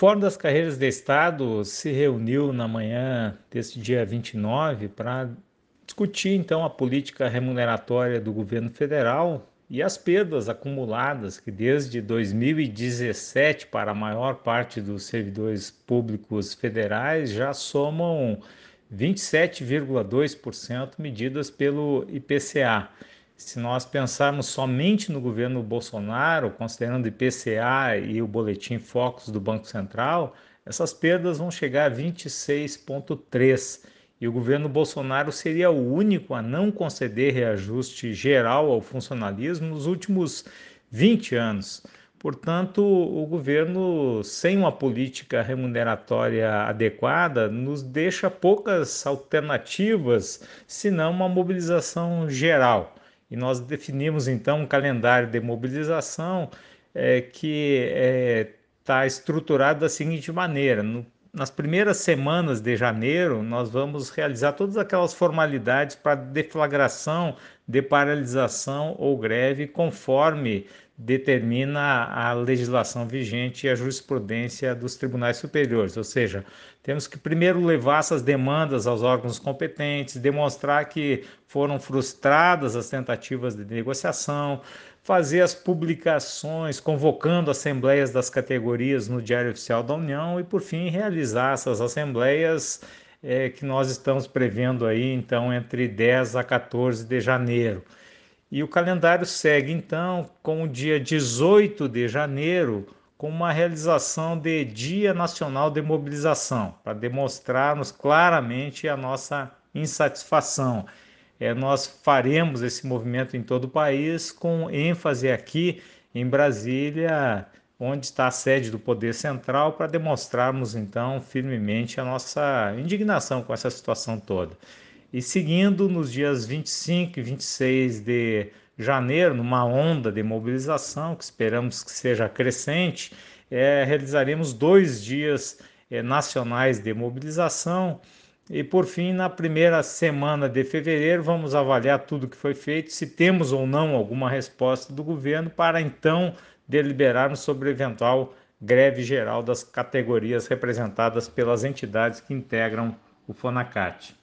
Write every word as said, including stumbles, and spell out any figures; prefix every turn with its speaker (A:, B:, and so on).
A: Fórum das Carreiras de Estado se reuniu na manhã deste dia vinte e nove para discutir então a política remuneratória do governo federal e as perdas acumuladas que desde dois mil e dezessete para a maior parte dos servidores públicos federais já somam vinte e sete vírgula dois por cento medidas pelo I P C A. Se nós pensarmos somente no governo Bolsonaro, considerando o I P C A e o boletim Focus do Banco Central, essas perdas vão chegar a vinte e seis vírgula três. E o governo Bolsonaro seria o único a não conceder reajuste geral ao funcionalismo nos últimos vinte anos. Portanto, o governo, sem uma política remuneratória adequada, nos deixa poucas alternativas, senão uma mobilização geral. E nós definimos então um calendário de mobilização é, que está é, estruturado da seguinte maneira: no, nas primeiras semanas de janeiro, nós vamos realizar todas aquelas formalidades para deflagração, de paralisação ou greve, conforme determina a legislação vigente e a jurisprudência dos tribunais superiores. Ou seja, temos que primeiro levar essas demandas aos órgãos competentes, demonstrar que foram frustradas as tentativas de negociação, fazer as publicações, convocando assembleias das categorias no Diário Oficial da União e, por fim, realizar essas assembleias é, que nós estamos prevendo aí, então, entre dez a quatorze de janeiro. E o calendário segue, então, com o dia dezoito de janeiro, com uma realização de Dia Nacional de Mobilização, para demonstrarmos claramente a nossa insatisfação. É, nós faremos esse movimento em todo o país, com ênfase aqui em Brasília, onde está a sede do Poder Central, para demonstrarmos, então, firmemente a nossa indignação com essa situação toda. E seguindo, nos dias vinte e cinco e vinte e seis de janeiro, numa onda de mobilização, que esperamos que seja crescente, é, realizaremos dois dias é, nacionais de mobilização. E, por fim, na primeira semana de fevereiro, vamos avaliar tudo que foi feito, se temos ou não alguma resposta do governo, para então deliberarmos sobre eventual greve geral das categorias representadas pelas entidades que integram o FONACAT.